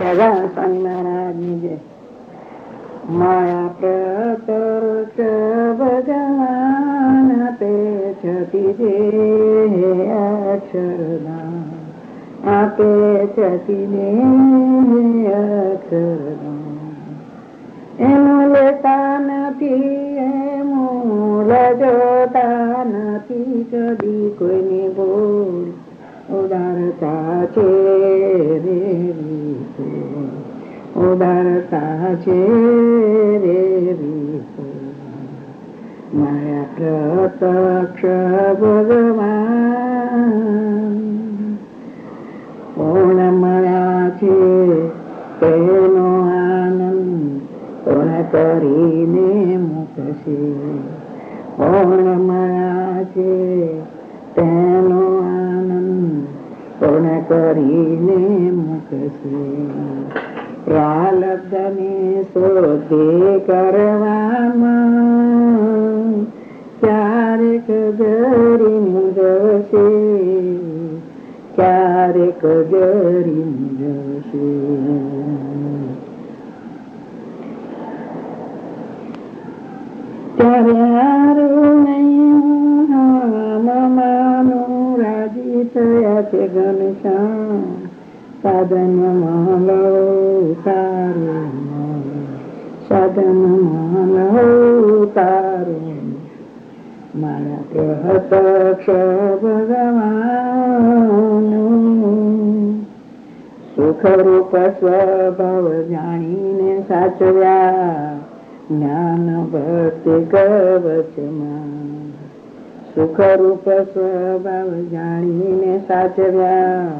સ્વામી મહારાજની જય. માયા પ્રતર્ક ભગવાન આપે છતી જે અક્ષરદાન, આપે છતી જે અક્ષરદાન. એનું લેતા નથી, એનું લજોતા નથી, કદી કોઈની ભૂલ ઉદારતા છે રે રીતો, ઉદારતા છે રે રીતો. માયા પ્રત્યક્ષ ભગવાન પૂર્ણ મળ્યા છે તેનો આનંદ પૂર્ણ કરીને મૂકશે. પૂર્ણ મળ્યા છે તેનો પૂર્ણ કરીને મૂકશે. પ્રાલબ્ધને શોધે કરવામાં ક્યારેક જરી મૂંઝવશે, ક્યારેક જરી મૂંઝવશે. ત્યારે હારું નહીં માનું રાજી થયા છે ઘનશ્યામ. સાધન માલો તારું, સાધન માલો તારું. મારા પ્રત્યક્ષ ભગવાન સુખરૂપ સ્વભાવ જાણીને સાચવ્યા જ્ઞાન ભક્તિ કવચમાં. સુખરૂપ સ્વભાવ જાણીને સાચવ્યા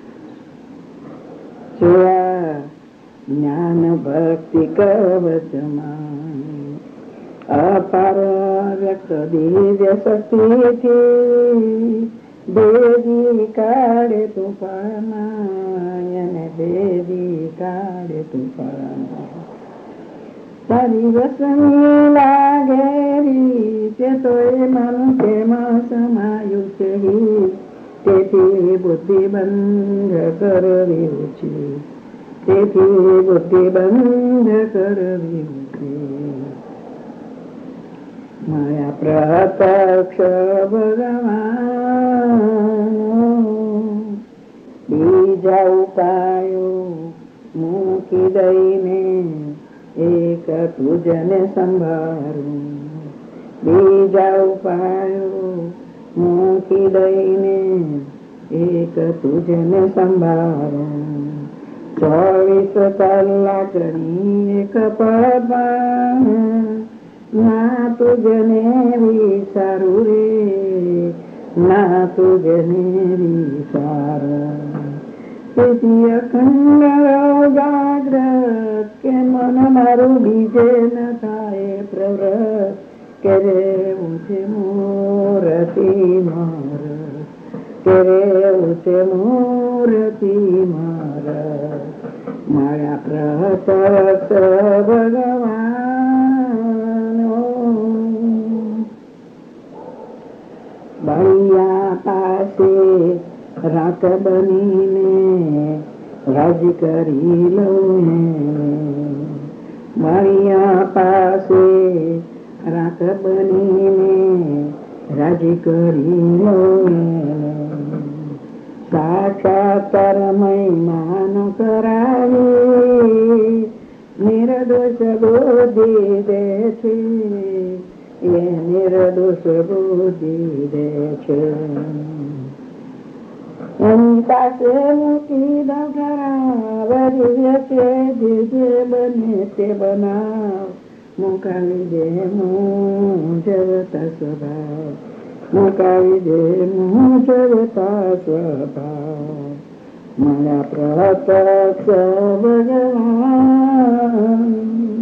જ્ઞાન ભક્તિ કવચમાં. અપાર વ્યક્ત દિવ્ય શક્તિથી દેવી કાઢે તું પરમાય, દેવી કાઢે તું પરમાય. તારી રસની લાગેરી તે તો એ માનું તેમાં સમાયું છે, તેથી બુદ્ધિ બંધ કરવી છે, તેથી બુદ્ધિ બંધ કરવી છે. માયા પ્રત્યક્ષ ભગવાન બીજા ઉપાયો મૂકી દઈને એક તુજને સંભાળું. બીજા ઉપાયો મૂકી દઈને એક તુજને સંભાળું. 24 કલાકની એક પળમાં ના તુજને વિચારું રે, ના તુજને વિચારું. તેથી અખંડ જાગ્રત કે મન મારું બીજે ન થાય પ્રવૃત્ત, કે રેવું છે મૂર્તિ માર, કે રેવું છે મૂર્તિ માર. મારા પ્રત્યક્ષ ભગવાન બળિયા પાસે રાત બનીને રાજ કરી લઉં. બળિયા પાસે રાત બનીને રાજ કરી લઉં. સાક્ષાત્કાર મહિમાન કરાવી નિર્દોષ બુદ્ધિ દે છે, એ નિર્દોષ બુદ્ધિ દે છે. એની પાસે મૂકી દઉં દિવ્ય છે, જે બને તે બનાવ. મુકાવી દે મૂંઝવતા સ્વભાવ, મુકાવી દે મૂંઝવતા સ્વભાવ. મારા પ્રત્યક્ષ ભગવાન